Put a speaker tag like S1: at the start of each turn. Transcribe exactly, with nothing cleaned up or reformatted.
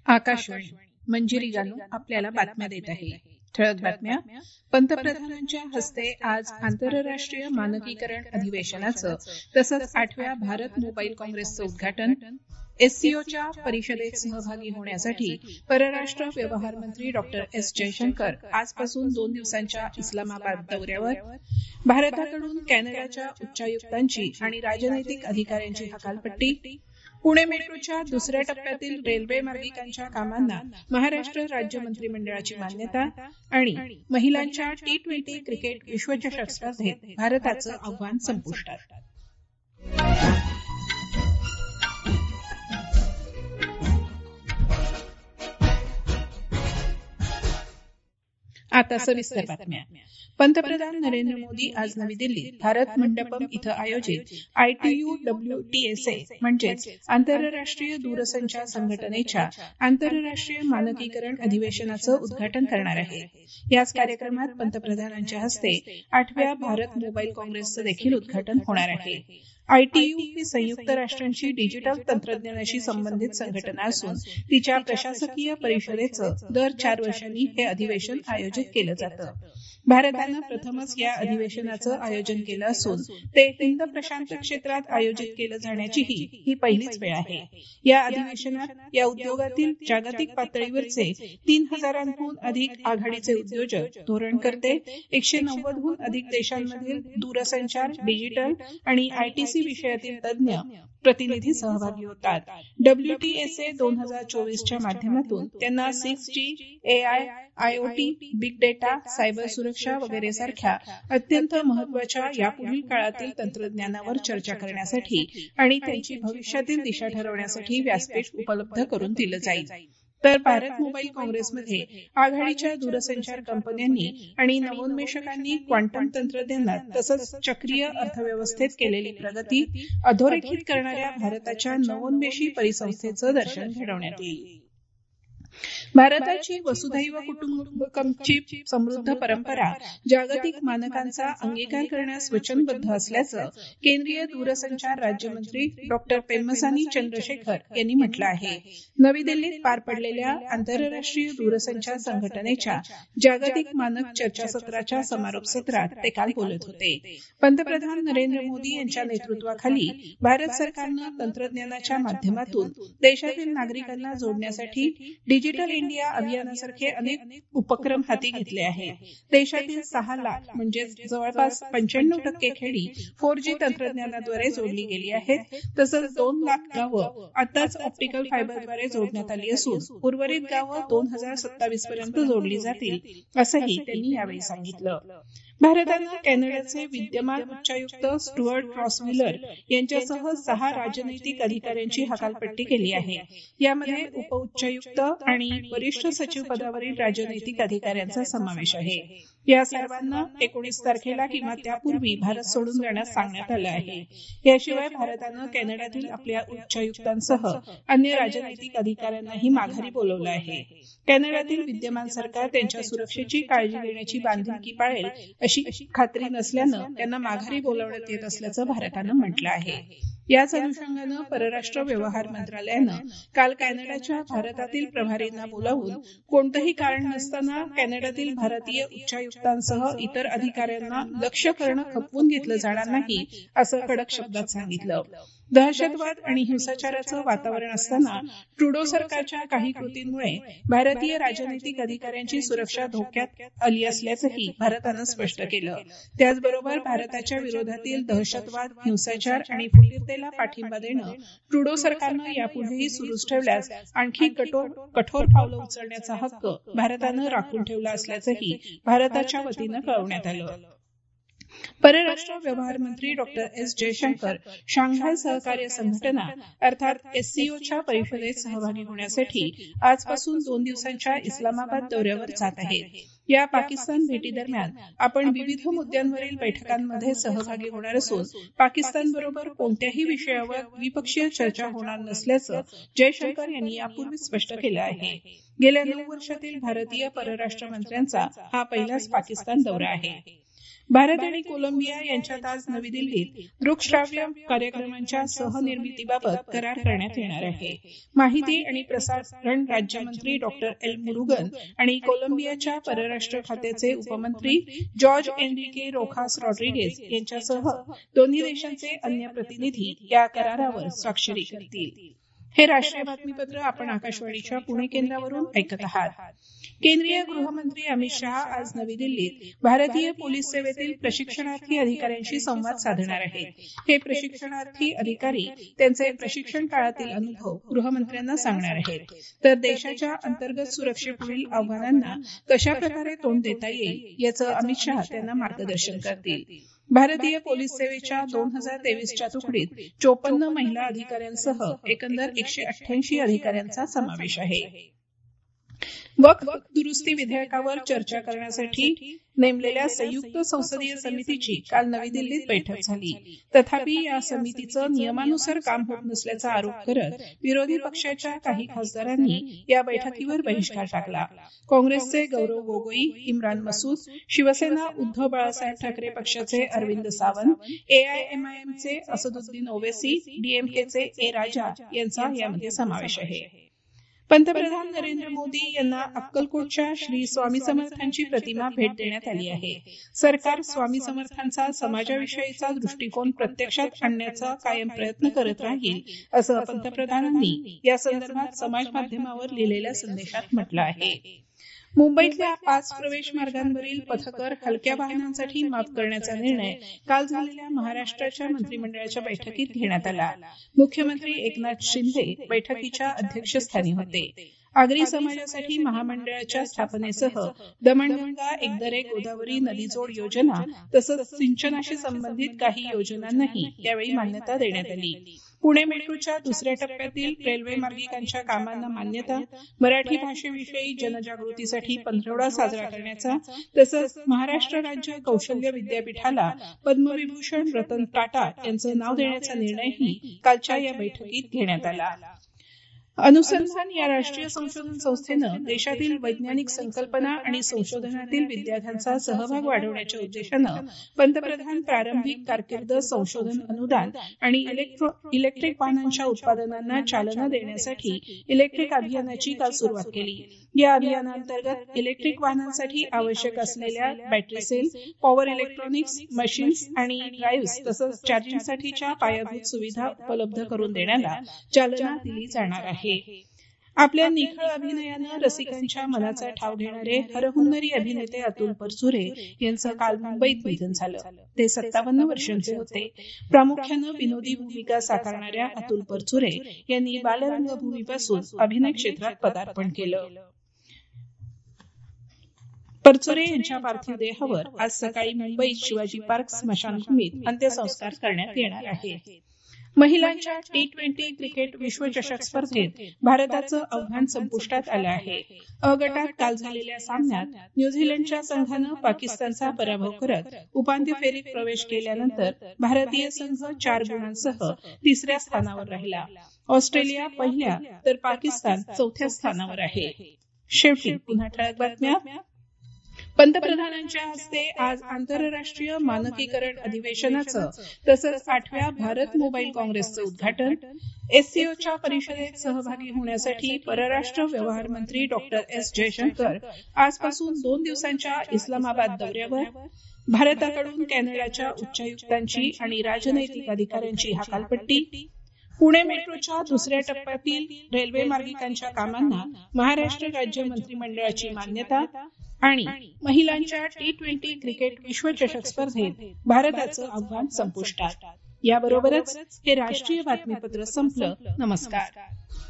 S1: आकाशवाणी मंजिरी गानू आपल्याला बातम्या देत आहे. ठळक बातम्या. पंतप्रधानांच्या हस्ते आज आंतरराष्ट्रीय मानकीकरण अधिवेशनाचं तसंच आठव्या भारत मोबाईल काँग्रेसचं उद्घाटन. एससीओच्या परिषदेत सहभागी होण्यासाठी परराष्ट्र व्यवहार मंत्री डॉक्टर एस जयशंकर आजपासून दोन दिवसांच्या इस्लामाबाद दौऱ्यावर. भारताकडून कॅनडाच्या उच्चायुक्तांची आणि राजनैतिक अधिकाऱ्यांची हकालपट्टी. पुणे मेट्रोच्या दुसऱ्या टप्प्यातील रेल्वे मार्गिकांच्या कामांना महाराष्ट्र राज्य मंत्रिमंडळाची मान्यता. आणि महिलांच्या टी ट्वेंटी क्रिकेट विश्वचषक स्पर्धेत भारताचं आव्हान संपुष्टात. आता सविस्तर बातम्या. पंतप्रधान नरेंद्र मोदी आज नवी दिल्लीत भारत मंडपम इथं आयोजित आयटीयू डब्ल्यूटीएसए म्हणजेच आंतरराष्ट्रीय दूरसंचार संघटनेच्या आंतरराष्ट्रीय मानकीकरण अधिवेशनाचं उद्घाटन करणार आहे. याच कार्यक्रमात पंतप्रधानांच्या हस्ते आठव्या भारत मोबाईल काँग्रेसचं देखील उद्घाटन होणार आहे. आयटीयू ही संयुक्त राष्ट्रांची डिजिटल तंत्रज्ञानाशी संबंधित संघटना असून तिच्या प्रशासकीय परिषदेचं दर चार वर्षांनी हे अधिवेशन आयोजित केलं जातं. भारतानं प्रथमच या अधिवेशनाचं आयोजन केलं असून ते हिंद प्रशांत क्षेत्रात आयोजित केलं जाण्याचीही ही पहिलीच वेळ आहे. या अधिवेशनात या उद्योगातील जागतिक पातळीवरचे तीन हजारांहून अधिक आघाडीचे उद्योजक, धोरणकर्ते, एकशे नव्वदहून अधिक देशांमधील दूरसंचार, डिजिटल आणि आयटीसी विषयातील तज्ज्ञ प्रतिनिधी सहभागी होतात. डब्ल्यूटीएसए दोन हजार चोवीसच्या माध्यमातून त्यांना six G, AI, IoT, big data, cyber सुरक्षा वगैरे सारख्या अत्यंत महत्वाच्या यापुढील काळातील तंत्रज्ञानावर चर्चा करण्यासाठी आणि त्यांची भविष्यातील दिशा ठरवण्यासाठी व्यासपीठ उपलब्ध करून दिलं जाईल. तर भारत मोबाईल काँग्रेसमध्ये आघाडीच्या दूरसंचार कंपन्यांनी आणि नवोन्मेषकांनी क्वांटम तंत्रज्ञानात तसंच चक्रीय अर्थव्यवस्थेत केलेली प्रगती अधोरेखित करणाऱ्या भारताच्या नवोन्मेषी परिसंस्थेचं दर्शन घडवण्यात येईल. भारताची वसुधैव कुटुंबकमची समृद्ध परंपरा जागतिक मानकांचा अंगीकार करण्यास वचनबद्ध असल्याचं केंद्रीय दूरसंचार राज्यमंत्री डॉक्टर पेम्मसानी चंद्रशेखर यांनी म्हटलं आहे. नवी दिल्लीत पार पडलेल्या आंतरराष्ट्रीय दूरसंचार संघटनेच्या जागतिक मानक चर्चासत्राच्या समारोप सत्रात ते काल बोलत होते. पंतप्रधान नरेंद्र मोदी यांच्या नेतृत्वाखाली भारत सरकारनं तंत्रज्ञानाच्या माध्यमातून देशातील नागरिकांना जोडण्यासाठी डिजिटल इंडिया अभियानासारखे अनेक उपक्रम हाती घेतले आहेत. देशातील सहा लाख म्हणजे जवळपास पंच्याण्णव टक्के खेडी फोर जी तंत्रज्ञानाद्वारे जोडली गेली आहेत. तसंच दोन लाख गावं आताच ऑप्टिकल फायबरद्वारे जोडण्यात आली असून उर्वरित गावं दोन हजार सत्तावीस पर्यंत जोडली जातील असंही त्यांनी यावेळी सांगितलं. भारतानं कॅनडाचे विद्यमान उच्चायुक्त स्टुअर्ट क्रॉसव्हिलर यांच्यासह सहा राजनैतिक अधिकाऱ्यांची हकालपट्टी केली आहे. यामध्ये उपउच्चायुक्त आणि वरिष्ठ सचिव पदावरील राजनैतिक अधिकाऱ्यांचा समावेश आहे. या सर्वांना एकोणीस तारखेला किंवा त्यापूर्वी भारत सोडून जाण्यास सांगण्यात आलं आहे. याशिवाय भारतानं कॅनडातील आपल्या उच्चायुक्तांसह अन्य राजनैतिक अधिकाऱ्यांनाही माघारी बोलवलं आहे. कॅनडातील विद्यमान सरकार त्यांच्या सुरक्षेची काळजी घेण्याची बांधिलकी पाळेल अशी खात्री नसल्यानं त्यांना माघारी बोलावण्यात येत असल्याचं भारतानं म्हटलं आहे. याच अनुषंगानं परराष्ट्र व्यवहार मंत्रालयानं काल कॅनडाच्या भारतातील प्रभारींना बोलावून कोणतंही कारण नसताना कॅनडातील भारतीय उच्चायुक्तांसह इतर अधिकाऱ्यांना लक्ष्य करणं खपवून घेतलं जाणार नाही असं कडक शब्दात सांगितलं. दहशतवाद आणि हिंसाचाराचं वातावरण असताना ट्रुडो सरकारच्या काही कृतींमुळे भारतीय राजनैतिक अधिकाऱ्यांची सुरक्षा धोक्यात आली असल्याचंही भारतानं स्पष्ट केलं. त्याचबरोबर भारताच्या विरोधातील दहशतवाद, हिंसाचार आणि फुटीरतेला पाठिंबा देणं ट्रुडो सरकारनं यापुढेही सुरूच ठेवल्यास आणखी कठोर कठोर पावलं उचलण्याचा हक्क भारतानं राखून ठेवला असल्याचंही भारताच्या वतीनं कळवण्यात आलं. परराष्ट्र व्यवहार मंत्री डॉक्टर एस जयशंकर शांघाय सहकार्य संघटना अर्थात एससीओच्या परिषदेत सहभागी होण्यासाठी आजपासून दोन दिवसांच्या इस्लामाबाद दौऱ्यावर जात आहेत. या पाकिस्तान भेटीदरम्यान आपण विविध मुद्द्यांवरील बैठकांमध्ये सहभागी होणार असून पाकिस्तानबरोबर कोणत्याही विषयावर द्विपक्षीय चर्चा होणार नसल्याचं जयशंकर यांनी यापूर्वीच स्पष्ट केलं आहे. गेल्या नऊ वर्षातील भारतीय परराष्ट्र मंत्र्यांचा हा पहिलाच पाकिस्तान दौरा आहे. भारत आणि कोलंबिया यांच्यात आज नवी दिल्लीत दृकश्राव्य कार्यक्रमांच्या सहनिर्मितीबाबत करार करण्यात येणार आहे. माहिती आणि प्रसारण राज्यमंत्री डॉक्टर एल मुरुगन आणि कोलंबियाच्या परराष्ट्र खात्याचे उपमंत्री जॉर्ज एनरिके रोखास रॉड्रिगेज यांच्यासह दोन्ही देशांचे अन्य प्रतिनिधी या करारावर स्वाक्षरी करतील. हे राष्ट्रीय बातमीपत्र आपण आकाशवाणीच्या पुणे केंद्रावरून ऐकत आहात. केंद्रीय गृहमंत्री अमित शहा आज नवी दिल्लीत भारतीय पोलीस सेवेतील प्रशिक्षणार्थी अधिकाऱ्यांशी संवाद साधणार आहेत. हे प्रशिक्षणार्थी अधिकारी त्यांचे प्रशिक्षण काळातील अनुभव गृहमंत्र्यांना सांगणार आहेत, तर देशाच्या अंतर्गत सुरक्षेपुढील आव्हानांना कशा प्रकारे तोंड देता येईल याचं अमित शहा त्यांना मार्गदर्शन करतील. भारतीय पोलीस सेवेच्या दोन हजार तेवीसच्या तुकडीत चोपन्न महिला अधिकाऱ्यांसह एकंदर एकशे अठ्ठ्याऐंशी अधिकाऱ्यांचा समावेश आहे. वक्फ दुरुस्ती विधेयकावर चर्चा करण्यासाठी नेमलेल्या संयुक्त संसदीय समितीची काल नवी दिल्लीत बैठक झाली. तथापि या समितीचं नियमानुसार काम होत नसल्याचा आरोप करत विरोधी पक्षाच्या काही खासदारांनी या बैठकीवर बहिष्कार टाकला. काँग्रेसचे गौरव गोगोई, इम्रान मसूद, शिवसेना उद्धव बाळासाहेब ठाकरे पक्षाचे अरविंद सावंत, एआयएमआयएमचे असदुद्दीन ओवेसी, डीएमकेचे ए राजा यांचा यामध्ये समावेश आहे. पंतप्रधान नरेंद्र मोदी यांना अक्कलकोटच्या श्री स्वामी समर्थांची प्रतिमा भेट देण्यात आली आहे. सरकार स्वामी समर्थांचा समाजाविषयीचा दृष्टिकोन प्रत्यक्षात आणण्याचा कायम प्रयत्न करत राहील, असं पंतप्रधानांनी या संदर्भात समाज माध्यमावर लिहिलेल्या संदेशात म्हटलं आहे. मुंबईतल्या पाच प्रवेश मार्गांवरील पथकर हलक्या वाहनांसाठी माफ करण्याचा निर्णय काल झालेल्या महाराष्ट्राच्या मंत्रिमंडळाच्या बैठकीत घेण्यात आला. मुख्यमंत्री एकनाथ शिंदे बैठकीच्या अध्यक्षस्थानी होते. आगरी समाजासाठी महामंडळाच्या स्थापनेसह दमणगंगा, एकदरे, गोदावरी नदीजोड योजना तसंच सिंचनाशी संबंधित काही योजनांनाही यावेळी मान्यता देण्यात आली. पुणे मेट्रोच्या दुसऱ्या टप्प्यातील रेल्वे मार्गिकांच्या कामांना मान्यता, मराठी भाषेविषयी जनजागृतीसाठी पंधरवडा साजरा करण्याचा तसंच महाराष्ट्र राज्य कौशल्य विद्यापीठाला पद्मविभूषण रतन टाटा यांचं नाव देण्याचा निर्णयही कालच्या या बैठकीत घेण्यात आला. अनुसंधान या राष्ट्रीय संशोधन संस्थेनं देशातील वैज्ञानिक संकल्पना आणि संशोधनातील विद्यार्थ्यांचा सहभाग वाढवण्याच्या उद्देशानं पंतप्रधान प्रारंभिक कारकीर्द संशोधन अनुदान आणि इलेक्ट्रिक वाहनांच्या उत्पादनांना चालना देण्यासाठी इलेक्ट्रिक अभियानाची काल सुरुवात केली. या अभियानांतर्गत इलेक्ट्रिक वाहनांसाठी आवश्यक असलेल्या battery cell, power electronics, machines आणि ड्राईव्ह्स तसंच चार्जिंगसाठीच्या पायाभूत सुविधा उपलब्ध करून देण्याला चालना दिली जाणार आहे. आपल्या निखळ अभिनयानं रसिकांच्या मनाचा ठाव घेणारे हरहुन्नरी अभिनेते अतुल परचुरे यांचं काल मुंबईत निधन झालं. ते सत्तावन्न वर्षांचे होते. प्रामुख्यानं विनोदी भूमिका साकारणाऱ्या अतुल परचुरे यांनी बालरंगभूमीपासून अभिनय क्षेत्रात पदार्पण केलं. परचुरे यांच्या पार्थिव देहावर आज सकाळी मुंबईत शिवाजी पार्क स्मशानभूमीत अंत्यसंस्कार करण्यात येणार आहेत. महिलांच्या टी ट्वेंटी क्रिकेट विश्वचषक स्पर्धेत भारताचं आव्हान संपुष्टात आलं आहे. अ गटात काल झालेल्या सामन्यात न्यूझीलंडच्या संघानं पाकिस्तानचा पराभव करत उपांत्य फेरीत प्रवेश केल्यानंतर भारतीय संघ चार गुणांसह तिसऱ्या स्थानावर राहिला. ऑस्ट्रेलिया पहिल्या तर पाकिस्तान चौथ्या स्थानावर आहे. शेवटी पुन्हा ठळक बातम्या. पंतप्रधानांच्या हस्ते आज आंतरराष्ट्रीय मानकीकरण अधिवेशनाचं तसंच आठव्या भारत मोबाईल काँग्रेसचं उद्घाटन. एससीओच्या परिषदेत सहभागी होण्यासाठी परराष्ट्र व्यवहार मंत्री डॉक्टर एस जयशंकर आजपासून दोन दिवसांच्या इस्लामाबाद दौऱ्यावर. भारताकडून कॅनडाच्या उच्चायुक्तांची आणि राजनैतिक अधिकाऱ्यांची हकालपट्टी. पुणे मेट्रोच्या दुसऱ्या टप्प्यातील रेल्वे मार्गिकांच्या कामांना महाराष्ट्र राज्य मंत्रिमंडळाची मान्यता आणि महिलांच्या टी ट्वेंटी क्रिकेट विश्वचषक स्पर्धेत भारताचं आव्हान संपुष्टात. याबरोबरच हे राष्ट्रीय बातमीपत्र संपलं. नमस्कार.